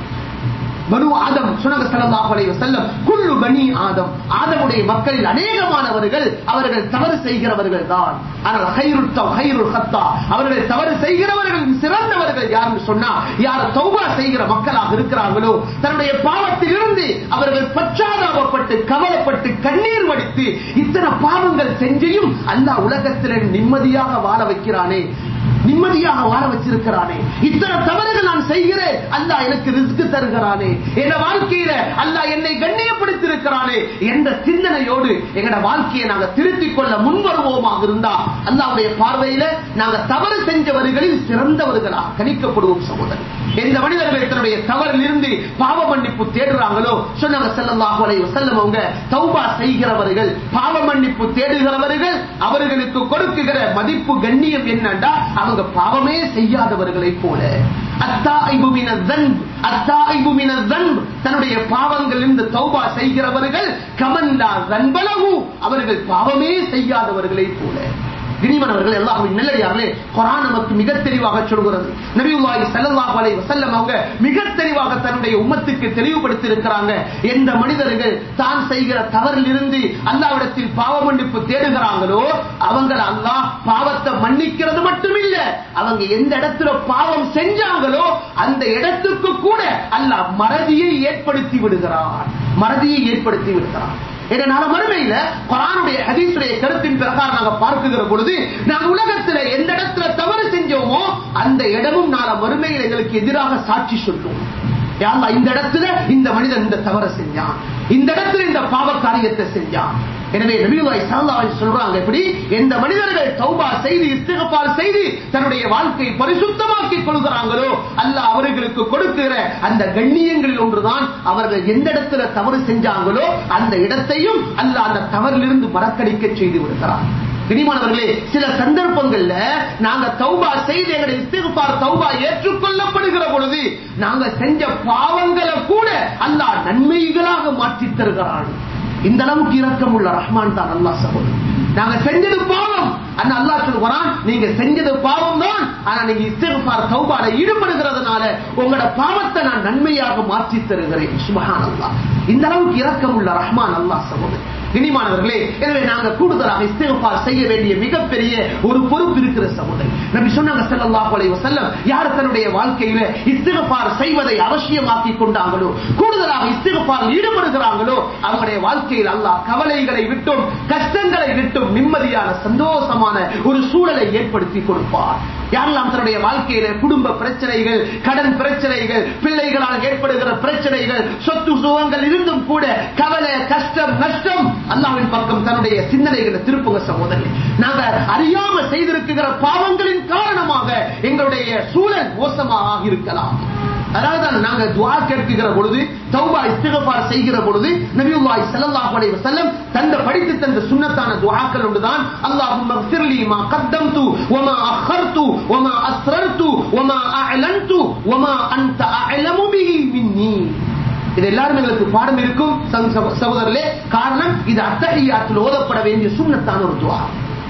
பனு ஆதம் சொன்னாங்க ஸல்லல்லாஹு அலைஹி வஸல்லம், குல்லு பனி ஆதம், ஆதமுடைய மக்களில் அநேகமானவர்கள் அவர்கள் தவறு செய்கிறவர்கள் தான். ஆனால் கைருல் தவ் கைருல் ஹத்தா, அவர்கள் தவறு செய்கிறவர்களின் சிறந்தவர்கள் யாருன்னு சொன்னா, யார் தௌபா செய்கிற மக்களாக இருக்கிறார்களோ, தன்னுடைய பாவத்திலிருந்து அவர்கள் பச்சாதாபப்பட்டு கவலைப்பட்டு கண்ணீர் வடித்து இத்தனை பாவங்கள் செஞ்சியும் அல்லாஹ் உலகத்திலே நிம்மதியாக வாழ வைக்கிறானே, நிம்மதியாக வாழ வச்சிருக்கிறானே, இத்தனை தவறுகள் நான் செய்கிறேன், அல்லாஹ் எனக்கு ரிஸ்க் தருகிறானே, என் வாழ்க்கையில அல்லாஹ் என்னை கண்ணியப்படுத்தி இருக்கிறானே என்ற சிந்தனையோடு எங்கட வாழ்க்கையை நாங்க திருத்திக் கொள்ள முன்வருவோமாக இருந்தா அல்லாஹ்வுடைய பார்வையில நாங்க தவறு செஞ்சவர்களில் சிறந்தவர்களாக கணிக்கப்படுவோம். சகோதரர், எந்த மனிதர்கள் தன்னுடைய தவறில் இருந்து பாவ மன்னிப்பு தேடுறாங்களோ, சொன்னாங்க ஸல்லல்லாஹு அலைஹி வஸல்லம், அவங்க தௌபா செய்கிறவர்கள், பாவ மன்னிப்பு தேடுகிறவர்கள், அவர்களுக்கு கொடுக்குகிற மதிப்பு கண்ணியம் என்னன்னா, அவங்க பாவமே செய்யாதவர்களை போல. அத்தாயிபு மினல் ஸன்ப், அத்தாயிபு மினல் ஸன்ப், தன்னுடைய பாவங்களிலிருந்து தௌபா செய்கிறவர்கள் கமன் லா ஸன்ப லஹு, அவர்கள் பாவமே செய்யாதவர்களை போல. கண்ணியமானவர்களே, அல்லாஹ்வின் நல்லடியார்களே, குர்ஆன் நமக்கு மிக தெளிவாக சொல்கிறது. நபியுல்லாஹி ஸல்லல்லாஹு அலைஹி வஸல்லம் அவங்க மிக தெளிவாக தன்னுடைய உம்மத்துக்கு தெளிவுபடுத்தி இருக்கிறாங்க, எந்த மனிதர்கள் தான் செய்கிற தவறில் இருந்து அல்லாஹ்விடத்தில் பாவ மன்னிப்பு தேடுகிறாங்களோ அவங்க அல்லாஹ் பாவத்தை மன்னிக்கிறது மட்டுமில்ல, அவங்க எந்த இடத்துல பாவம் செஞ்சாங்களோ அந்த இடத்துக்கு கூட அல்லாஹ் மறதியை ஏற்படுத்தி விடுகிறான், மறதியை ஏற்படுத்தி விடுகிறான். இதனால மறுமையில குர்ஆனுடைய ஹதீஸுடைய கருத்தின் பிரகாரம் நாங்க பார்க்குகிற பொழுது, நாங்க உலகத்துல எந்த இடத்துல தவறு செஞ்சோமோ அந்த இடமும் நாள மறுமையில் எங்களுக்கு எதிராக சாட்சி சொல்லும். யா அல்லாஹ், இந்த இடத்துல இந்த மனிதன் இந்த தவறு செஞ்சான், இந்த இடத்துல இந்த பாவ காரியத்தை செஞ்சான். எனவே நபியுல்லாஹி ஸல்லல்லாஹு அலைஹி சொல்றாங்க, இப்படி எந்த மனிதர்கள் தௌபா செய்து இஸ்திக்ஃபார் செய்து தன்னுடைய வாழ்க்கையை பரிசுத்தமாக்கிக் கொள்கிறாங்களோ அல்லாஹ் அவர்களுக்கு கொடுக்கிற அந்த கண்ணியங்களில் ஒன்றுதான், அவர்கள் எந்த இடத்துல தவறு செஞ்சாங்களோ அந்த இடத்தையும் அல்லாஹ் அந்த தவறிலிருந்து மறக்கடிக்க செய்து விடுகிறார். கண்ணியமானவர்களே, சில சந்தர்ப்பங்கள்ல நாங்க தௌபா செய்து எங்களுடைய இஸ்திக்ஃபார் தௌபா ஏற்றுக்கொள்ளப்படுகிற பொழுது நாங்க செஞ்ச பாவங்களை கூட அல்லாஹ் நன்மைகளாக மாற்றி தருகிறான். இந்த அளவுக்கு இரக்கம் உள்ள ரஹ்மான் தான் அல்லாஹ். சகோதரர், நாங்க செஞ்சது பாவம், ஆனா அல்லாஹ் சொல்றான், நீங்க செஞ்சது பாவம் தான், ஆனா நீங்க இஸ்திக்ஃபார் தௌபால ஈடுபடுகிறதுனால உங்களோட பாவத்தை நான் நன்மையாக மாற்றி தருகிறேன். சுப்ஹானல்லாஹ், இந்த அளவுக்கு இரக்கம் உள்ள ரஹ்மான் அல்லாஹ். சகோதரர், கண்ணியமானவர்களே, எனவே நாங்க கூடுதலாக இஸ்திக்ஃபார் செய்ய வேண்டிய மிகப்பெரிய ஒரு பொறுப்பு இருக்கிற சகோதரர். நபி சொன்னாங்க ஸல்லல்லாஹு அலைஹி வஸல்லம், யார் தன்னுடைய வாழ்க்கையில இஸ்திக்ஃபார் செய்வதை அவசியமாக்கி கொண்டாங்களோ, கூடுதலாக இஸ்திக்ஃபார் ஈடுபடுகிறாங்களோ, அவங்களுடைய வாழ்க்கையில் அல்லாஹ் கவலைகளை விட்டும் கஷ்டங்களை விட்டும் நிம்மதியான சந்தோஷமான ஒரு சூழலை ஏற்படுத்தி கொடுப்பார். யாரெல்லாம் தன்னுடைய வாழ்க்கையில குடும்ப பிரச்சனைகள், கடன் பிரச்சனைகள், பிள்ளைகளால் ஏற்படுகிற பிரச்சனைகள், சொத்து சுகங்கள் இருந்தும் கூட கவலை, கஷ்டம், நஷ்டம், அல்லாஹ்வின் பக்கம் தன்னுடைய சிந்தனைகளை திருப்புங்க சகோதரர்களே. நாங்க அறியாம செய்திருக்கிற பாவங்களின் காரணமாக எங்களுடைய சூழல் மோசமாக இருக்கலாம். அதாவது நாங்க துஆ கேட்கிற பொழுது, தௌபா இஸ்திக்ஃபார் செய்கிற பொழுது நபியுல்லாஹி ஸல்லல்லாஹு அலைஹி வஸல்லம் தந்த படித்து தந்த சுன்னத்தான துஆக்கள் ஒன்றுதான், அல்லாஹும்ம ஃபிர்லி மா கத்தம்து வமா அഖர்து வமா அஸ்ரர்து வமா அஅலன்து வமா அன்த அஅலமு பிஹி மின்னி. இது எல்லாரும் எங்களுக்கு பாடம் இருக்கும் சகோதரர்களே. காரணம், இது அத்தஹியாத்தில் ஓதப்பட வேண்டிய சுன்னத்தான ஒரு துஆ.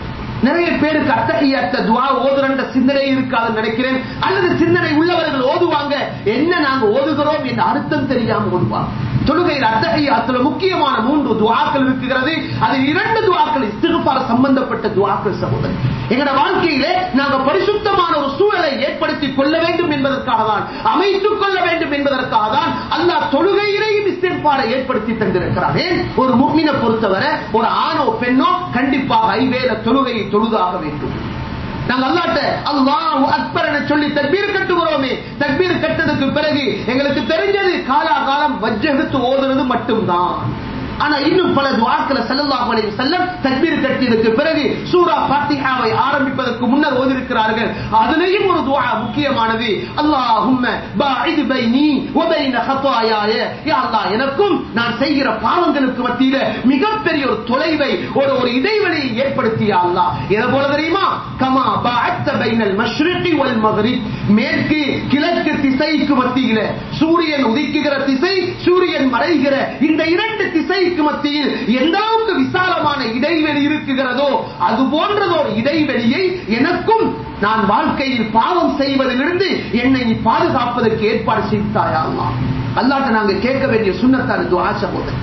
நிறைய பேருக்கு அத்தஹியாத்த துஆ ஓதுறன்ற சிந்தனை இருக்காதுன்னு நினைக்கிறேன், அல்லது சிந்தனை உள்ளவர்கள் ஓதுவாங்க, என்ன நாங்க ஓதுகிறோம் என்ற அர்த்தம் தெரியாம ஓதுவாங்க. தொழுகையில் அத்தஹியாத்துல முக்கியமான மூன்று துஆக்கள் இருக்கிறது. அதில் இரண்டு துஆக்கள் இஸ்திக்ஃபார் சம்பந்தப்பட்ட துஆக்கள். சகோதரர், எங்கட வாழ்க்கையிலே நாங்க பரிசுத்தமான ஒரு சூழலை ஏற்படுத்திக் கொள்ள வேண்டும் என்பதற்காக தான், அமைத்துக் கொள்ள வேண்டும் என்பதற்காக தான் அல்லாஹ் தொழுகையிலேயும் இஸ்திக்ஃபாரை ஏற்படுத்தி தந்திருக்கிறார். ஒரு முஃமினை பொறுத்தவரை ஒரு ஆணோ பெண்ணோ கண்டிப்பாக ஐவேளை தொழுகையை தொழுதாக வேண்டும். நாங்க அல்லாஹ்ட்ட அல்லாஹு அக்பர் என சொல்லி தக்பீர் கட்டுகிறோமே, தக்பீர் கட்டதுக்கு பிறகு எங்களுக்கு தெரிஞ்சது காலாகாலம் வஜ்ஜஹத்து ஓதுறது மட்டும்தான். ஆனா இன்னும் பல துஆக்களை ஸல்லல்லாஹு அலைஹி வஸல்லம் தக்பீர் கட்டியதற்கு பிறகு சூரா ஃபாத்திஹாவை ஆரம்பிப்பதற்கு முன்னர் ஓதியிருக்கிறார்கள். அதுலயும் ஒரு துஆ முக்கியமானது. அல்லாஹும்ம பாஇத் பைனி வ பைன ஹதாயாய, யா அல்லாஹ் எனக்கும் நான் செய்கிற பாவங்களுக்கு மத்தியில மிகப்பெரிய ஒரு தொலைவை ஒரு ஒரு இடைவெளியை ஏற்படுத்தி யா அல்லாஹ். எதை போல தெரியுமா? கமா பாஅத்த பைனல் மஷ்ரிகி வல் மக்ரிப், மேற்கு கிழக்கு திசைக்கு மத்தியில சூரியன் உதிக்குகிற திசை சூரியன் மறைகிற இந்த இரண்டு திசைக்கு மத்தியில் எந்த அளவுக்கு விசாலமான இடைவெளி இருக்குகிறதோ அது போன்றதோர் இடைவெளியை எனக்கும் நான் வாழ்க்கையில் பாவம் செய்வதிலிருந்து என்னை நீ பாதுகாப்பதற்கு ஏற்பாடு செய்தாயா அல்லாஹ். அல்லாஹ்ட்ட நாங்க கேட்க வேண்டிய சுன்னத்தான துஆ சகோதரர்.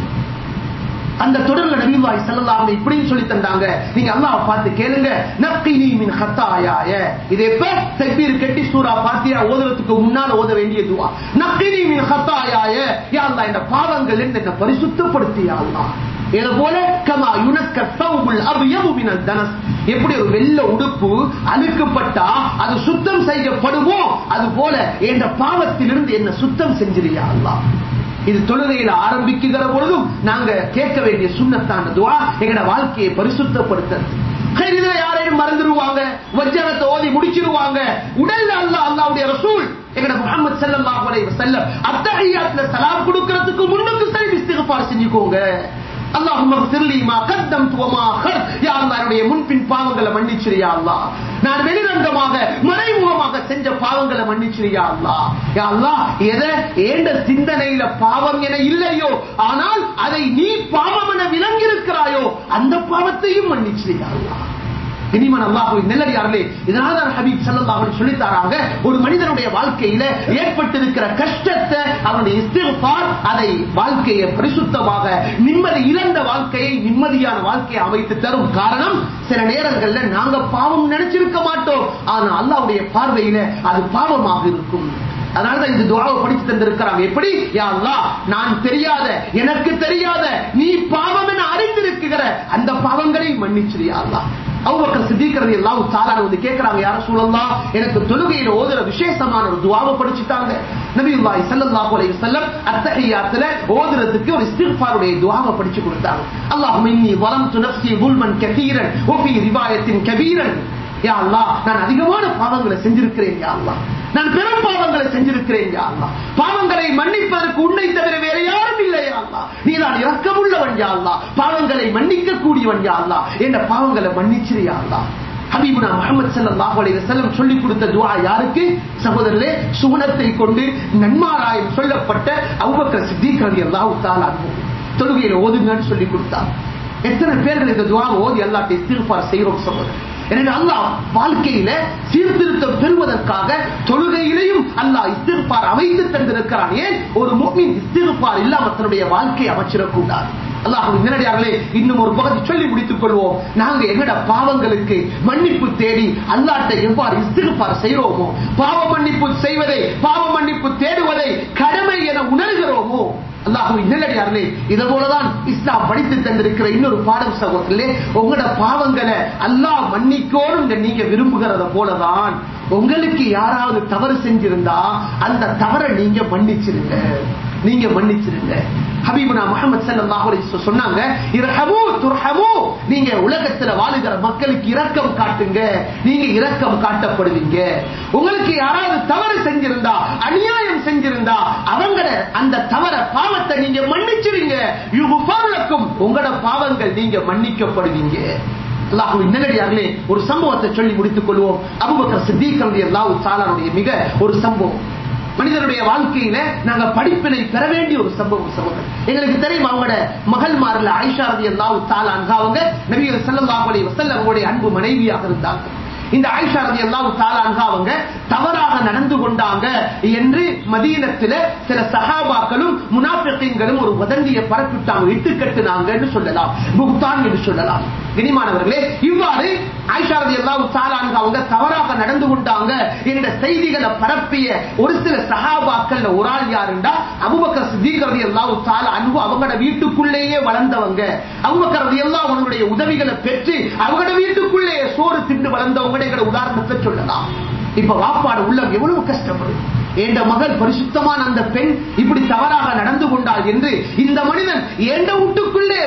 அந்த தொடர்ல நபியுல்லாஹி ஸல்லல்லாஹு அலைஹி இப்படின்னு சொல்லி தந்தாங்க. நீங்க அல்லாஹ்வை பார்த்து கேளுங்க, நக்கினி மின் ஹத்தாயாய. இது எப்ப தக்பீர் கட்டி சூரா ஃபாத்திஹா ஓதுறதுக்கு முன்னால ஓத வேண்டிய துஆ. நக்கினி மின் ஹத்தாயாய, யா அல்லாஹ் இந்த பாவங்களிலிருந்து என்னை பரிசுத்தப்படுத்து யா அல்லாஹ். இது போல கமா யுனக்க ஸௌபுல் அப்யது மினல் தனஸ், எப்படி ஒரு வெள்ளை உடுப்பு அழுக்கப்பட்டா அது சுத்தம் செய்யப்படுமோ அது போல என்ற பாவத்திலிருந்து என்ன சுத்தம் செஞ்சிரியா அல்லாஹ். இது தொழுகையில ஆரம்பிக்குகிற பொழுதும் நாங்க கேட்க வேண்டிய சுன்னத்தான துஆ, எங்கட வாழ்க்கையை பரிசுத்தப்படுத்துறது. இதுல யாரையும் மறந்துடுவாங்க, வஜ்ரத்தை ஓதி முடிச்சிருவாங்க. உடல்ல அல்லாஹ் அல்லாஹ்வுடைய ரசூல் எங்கட முஹம்மது ஸல்லல்லாஹு அலைஹி வஸல்லம் அத்தஹியாத்ல சலாம் கொடுக்கிறதுக்கு முன்னுக்கு சரி இஸ்திக்ஃபார் செஞ்சுக்கோங்க. அல்லாஹும்ம ஃபிர்லி மா கத்தம்து வ மா அഖர், யா அல்லாஹ் என்னுடைய முன்பின் பாவங்களை மன்னிச்சிரு யா அல்லாஹ். நான் வெளிரங்கமாக மறைமுகமாக செஞ்ச பாவங்களை மன்னிச்சிரு யா அல்லாஹ். யா அல்லாஹ் எதை ஏண்ட சிந்தனையில பாவம் என இல்லையோ ஆனால் அதை நீ பாவம் என விளங்கி இருக்கிறாயோ அந்த பாவத்தையும் மன்னிச்சிரு யா அல்லாஹ். இனிமன் அல்லாஹ்வின் நல்லடியார்களே, இதனால தான் ஹபீப் ஸல்லல்லாஹு அலைஹி சொல்லி தராங்க, ஒரு மனிதனுடைய வாழ்க்கையில ஏற்பட்டிருக்கிற கஷ்டத்தை அவனுடைய இஸ்திக்ஃபார் அதை வாழ்க்கையை பரிசுத்தமாக நிம்மதி இழந்த வாழ்க்கையை நிம்மதியான வாழ்க்கையை அமைத்து தரும். காரணம், சில நேரங்கள்ல நாங்க பாவம் நினைச்சிருக்க மாட்டோம், ஆனா அல்லாஹ்வுடைய பார்வையில அது பாவமாக இருக்கும். அதனாலதான் இந்த துஆவை படித்து தந்திருக்கிறாங்க. எப்படி? யா அல்லாஹ் நான் தெரியாத எனக்கு தெரியாத நீ பாவம் என அறிந்திருக்கிற அந்த பாவங்களை மன்னிச்சிரு யா அல்லாஹ். அபூபக்கர் சித்திக் ரலியல்லாஹு தஆலா வந்து கேக்குறாங்க, யா ரசூலல்லாஹ் எனக்கு தொழுகையில ஓதுற விசேஷமான ஒரு துஆவை படிச்சிட்டாங்க. நபியுல்லாஹி ஸல்லல்லாஹு அலைஹி வஸல்லம் அத்தஹியாத்துல ஓதுறதுக்கு ஒரு இஸ்திக்ஃபாருடைய துஆவை படிச்சு கொடுத்தாங்க. அல்லாஹும்ம இன்னி ظلمت نفسي ظلما كثيرا وفي روايه كبيرا, யா அல்லாஹ் நான் அதிகமான பாவங்களை செஞ்சிருக்கிறேன் யா அல்லாஹ், நான் பெரும் பாவங்களை செஞ்சிருக்கிறேன் யா அல்லாஹ். பாவங்களை மன்னிப்பதற்கு உன்னை தவிர வேற யாரும் இல்லை யா அல்லாஹ். நீதான் இரக்கமுள்ளவன் யா அல்லாஹ், பாவங்களை மன்னிக்க கூடியவன் யா அல்லாஹ், என்ற பாவங்களை மன்னிச்சிரு யா அல்லாஹ். ஹபீபுனா முஹம்மது ஸல்லல்லாஹு அலைஹி வஸல்லம் சொல்லி கொடுத்த துஆ யாருக்கு சகோதரர்களே? சுகுணத்தை கொண்டு நன்மாராயம் சொல்லப்பட்ட அபூபக்கர் சித்திக் ரலியல்லாஹு தஆலா தொழுகையில ஓதுங்கன்னு சொல்லி கொடுத்தார். எத்தனை பேர்கள் இந்த துஆவை ஓதி அல்லாஹ்ட்ட இஸ்திக்ஃபார் செய்றோம் சகோதரர்? எனவே அல்லாஹ் வாழ்க்கையில சீர்திருத்தம் பெறுவதற்காக தொழுகையிலையும் அல்லாஹ் இஸ்திக்ஃபார் அமைத்து தந்திருக்கிறான். ஏன்? ஒரு முஃமின் இஸ்திக்ஃபார் இல்லாம தன்னுடைய வாழ்க்கையை அமைச்சிடக்கூடாது. அல்லாஹ்வின் நல்லடியார்களே, இன்னும் ஒரு பகுதி சொல்லி முடித்துக் கொள்வோம். நாங்க எங்கட பாவங்களுக்கு மன்னிப்பு தேடி அல்லாஹ்ட்ட எவ்வாறு இஸ்திக்ஃபார் செய்றோமோ, பாவ மன்னிப்பு செய்வதை பாவ மன்னிப்பு தேடுவதை கடமை என உணர்கிறோமோ, அல்லாஹ்வின் நல்லடியார்களே, இது போலதான் இஸ்லாம் படித்து தந்திருக்கிற இன்னொரு பாடம் சகோதரர்களே. உங்களோட பாவங்களை அல்லாஹ் மன்னிக்கோன்னு நீங்க விரும்புகிறத போலதான் உங்களுக்கு யாராவது தவறு செஞ்சிருந்தா அந்த தவறை நீங்க மன்னிச்சிருங்க, நீங்க மன்னிச்சிருங்க. ஹபீபுனா முஹம்மது ஸல்லல்லாஹு அலைஹி வஸல்லம் சொன்னாங்க, இர்ஹமு துர்ஹமு, நீங்க உலகத்துல வாழுகிற மக்களுக்கு இரக்கம் காட்டுங்க, நீங்க இரக்கம் காட்டப்படுவீங்க. உங்களுக்கு யாராவது தவறு செஞ்சிருந்தா, அநியாயம் செஞ்சிருந்தா அவங்கள அந்த தவற பாவத்தை நீங்க மன்னிச்சிருங்க, யுக்ஃபர் லக்கும், உங்களோட பாவங்கள் நீங்க மன்னிக்கப்படுவீங்க. அல்லாஹ்வின் நல்லடியார்களே, ஒரு சம்பவத்தை சொல்லி முடித்துக் கொள்வோம். அபூபக்கர் சித்திக் ரலியல்லாஹு தஆலாவுடைய மிக ஒரு சம்பவம், மனிதனுடைய வாழ்க்கையில நாங்க படிப்பினை பெற வேண்டிய ஒரு சம்பவம் சகோதரர். எங்களுக்கு தெரியும், அவங்களோட மகள்மார்ல ஆயிஷா ரலியல்லாஹு தஆலா அன்ஹா அவங்க நபி ஸல்லல்லாஹு அலைஹி வஸல்லம் அவருடைய அன்பு மனைவியாக இருந்தாங்க. இந்த ஆயிஷா ரலியல்லாஹு தஆலா அன்ஹா அவங்க தவறாக நடந்து கொண்டாங்க என்று மதீனத்திலே சில சஹாபாக்களும் முனாஃபிகீன்களும் ஒரு வதந்தியை பரப்பிட்டாங்க, இட்டு கட்டுனாங்கன்னு சொல்லலாம், புக்தான் என்று சொல்லலாம். கனிமானவர்களே, இவ்வாறு ஆயிஷா ரலியல்லாஹு தஆலா அன்ஹா அவங்க தவறாக நடந்து கொண்டாங்க என்ற செய்திகளை பரப்பிய ஒரு சில சஹாபாக்கள் ஒரு ஆள் யாருண்டா அபூபக்கர் சித்திக் ரலியல்லாஹு தஆலா அன்ஹு. அவங்களோட வீட்டுக்குள்ளேயே வளர்ந்தவங்க, அபூபக்கர் ரலியல்லாஹு அன்ஹுடைய உதவிகளை பெற்று அவங்களோட வீட்டுக்குள்ளே சோறு திண்டு வளர்ந்தவங்க உதாரணத்தை சொல்லலாம். இப்ப வாப்பாடு உள்ளம் எவ்வளவு கஷ்டப்படும், என்ற மகள் பரிசுத்தமான அந்த பெண் இப்படி தவறாக நடந்து கொண்டாள் என்று இந்த மனிதன் எந்த வீட்டுக்குள்ளே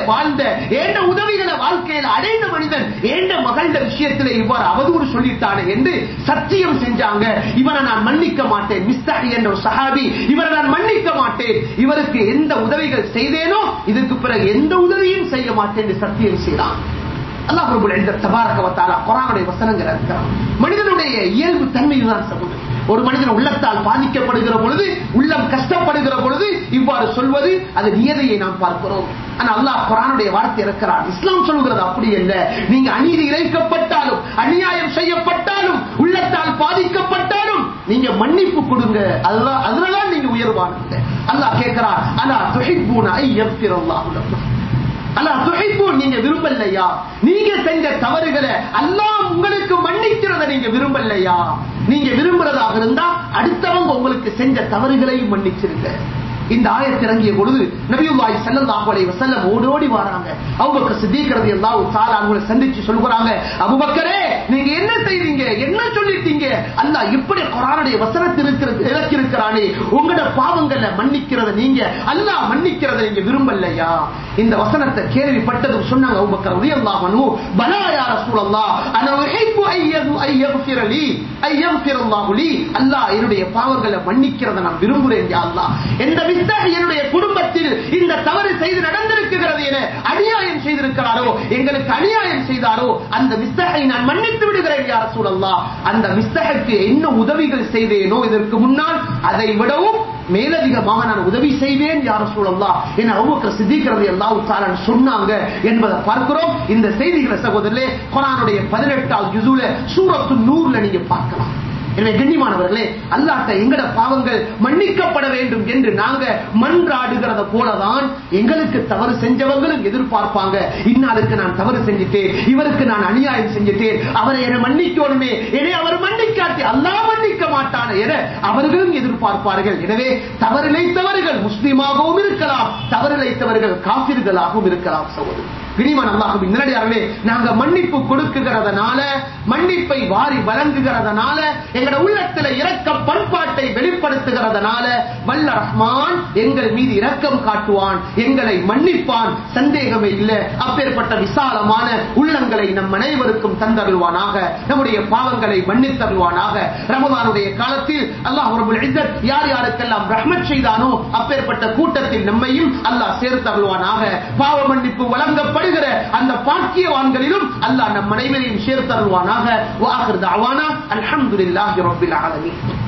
வாழ்ந்த ஏண்ட உதவிகளை வாழ்க்கையில் அடைந்த மனிதன் ஏண்ட மகள விஷயத்திலே இவ்வாறு அவதூறு சொல்லிட்டானே என்று சத்தியம் செஞ்சாங்க. இவரை நான் மன்னிக்க மாட்டேன். மிஸ்தாஹி என்ற ஒரு சஹாபி, இவரை நான் மன்னிக்க மாட்டேன், இவருக்கு எந்த உதவிகள் செய்தேனோ இதுக்கு பிறகு எந்த உதவியும் செய்ய மாட்டேன் என்று சத்தியம் செய்தான். அல்லாஹ் ரப்பல் இஸ்ஸத் தபாரக வ தஆலா குர்ஆனுடைய வசனங்கள் இருக்கிறார். மனிதனுடைய இயல்பு தன்மை இதுதான் சகோதரர். ஒரு மனிதன் உள்ளத்தால் பாதிக்கப்படுகிற பொழுது, உள்ளம் கஷ்டப்படுகிற பொழுது இவ்வாறு சொல்வது அது நியதியை நாம் பார்க்கிறோம். ஆனா அல்லாஹ் குர்ஆனுடைய வார்த்தை இருக்கிறார். இஸ்லாம் சொல்கிறது அப்படி அல்ல. நீங்க அநீதி இழைக்கப்பட்டாலும் அநியாயம் செய்யப்பட்டாலும் உள்ளத்தால் பாதிக்கப்பட்டாலும் நீங்க மன்னிப்பு கொடுங்க. அதுதான் அதனால நீங்க உயர்வானவங்க. அல்லாஹ் கேட்கிறார், அலா துஹிப்பூன ஐ யக்ஃபிரல்லாஹு லக்கும், அல்லாஹ் துஹிப்பூன், நீங்க விரும்பலையா நீங்க செஞ்ச தவறுகளை அல்லாஹ் உங்களுக்கு மன்னிக்கிறத நீங்க விரும்பலையா? நீங்க விரும்புறதாக இருந்தா அடுத்தவங்க உங்களுக்கு செஞ்ச தவறுகளையும் மன்னிச்சிருங்க. இந்த ஆயத் இறங்கிய பொழுது நபியுல்லாஹி ஸல்லல்லாஹு அலைஹி வஸல்லம் ஓடோடி வராங்க. அபூபக்கர் சித்திக் ரலியல்லாஹு தஆலா அவங்களை சந்திச்சு சொல்றாங்க, அபூபக்கரே நீங்க என்ன செய்தீங்க, என்ன சொல்லிட்டீங்க? அல்லாஹ் இப்படி குர்ஆனுடைய வசனத்தில் இறக்கி இருக்கிறானே, உங்களோட பாவங்களை மன்னிக்கிறத நீங்க அல்லாஹ் மன்னிக்கிறத நீங்க விரும்பலையா? இந்த வசனத்தை கேள்விப்பட்டதும் சொன்னாங்க அபூபக்கர் ரலியல்லாஹு அன்ஹு, பலா யா ரசூலல்லாஹ், அனா உஹிப்பு ஐயது ஐயக்ஃபிர லீ ஐயக்ஃபிரல்லாஹு லீ, அல்லாஹ் என்னுடைய பாவங்களை மன்னிக்கிறத நான் விரும்புறேன் யா அல்லாஹ். எந்த என்னுடைய குடும்பத்தில் இந்த தவறு செய்து நடந்திருக்கிறது என அநியாயம் செய்திருக்கிறாரோ, எங்களுக்கு அநியாயம் செய்தாரோ அந்த மிஸ்தகை நான் மன்னித்து விடுகிறேன் யா ரசூலல்லாஹ். அந்த மிஸ்தகைக்கு என்ன உதவிகள் செய்தேனோ இதற்கு முன்னால் அதை விடவும் மேலதிகமாக நான் உதவி செய்வேன் யா ரசூலல்லாஹ் என அபூபக்கர் சித்திக் ரலியல்லாஹு தஆலா சொன்னாங்க என்பதை பார்க்கிறோம். இந்த செய்திகளை சகோதரர்களே குர்ஆனுடைய பதினெட்டாவது ஜுஸுல சூரத்துன் நூர்ல நீங்க பார்க்கலாம். எனவே கண்ணியமானவர்களே, அல்லாஹ்ட்ட எங்கட பாவங்கள் மன்னிக்கப்பட வேண்டும் என்று நாங்க மன்றாடுகிறத போலதான் எங்களுக்கு தவறு செஞ்சவங்களும் எதிர்பார்ப்பாங்க. இன்னாருக்கு நான் தவறு செஞ்சிட்டேன், இவருக்கு நான் அநியாயம் செஞ்சிட்டேன், அவரை என மன்னிக்கணுமே, என்னை அவர் மன்னிக்காட்டி அல்லாஹ் மன்னிக்க மாட்டான என அவர்களும் எதிர்பார்ப்பார்கள். எனவே தவறிழைத்தவர்கள் முஸ்லிமாகவும் இருக்கலாம், தவறிழைத்தவர்கள் காபிர்களாகவும் இருக்கலாம். சகோதரர் கண்ணியமான அல்லாஹ்வின் நல்லடியார்களே, நாங்க மன்னிப்பு கொடுக்குகிறதனால, மன்னிப்பை வாரி வழங்குகிறதனால, எங்கட உள்ளத்துல இரக்க பண்பாட்டை வெளிப்படுத்துகிறதனால வல்ல ரஹ்மான் எங்கள் மீது இரக்கம் காட்டுவான், எங்களை மன்னிப்பான், சந்தேகமே இல்லை. அப்பேற்பட்ட விசாலமான உள்ளங்களை நம் அனைவருக்கும் தந்தருள்வானாக, நம்முடைய பாவங்களை மன்னித்தருள்வானாக. ரமலானுடைய காலத்தில் அல்லாஹ் ரப்பல் இஸ்ஸத் யார் யாருக்கெல்லாம் ரஹ்மத் செய்தானோ அப்பேற்பட்ட கூட்டத்தில் நம்மையும் அல்லாஹ் சேர்த்தருள்வானாக. பாவ மன்னிப்பு வழங்கப்படும் அந்த பாக்கியவான்களிலும் அல்லாஹ் நம் அனைவரையும் சேர்த்தருள்வானாக. வ ஆகிர் தஅவானா அல்ஹம்துலில்லாஹி ரப்பில் ஆலமீன்.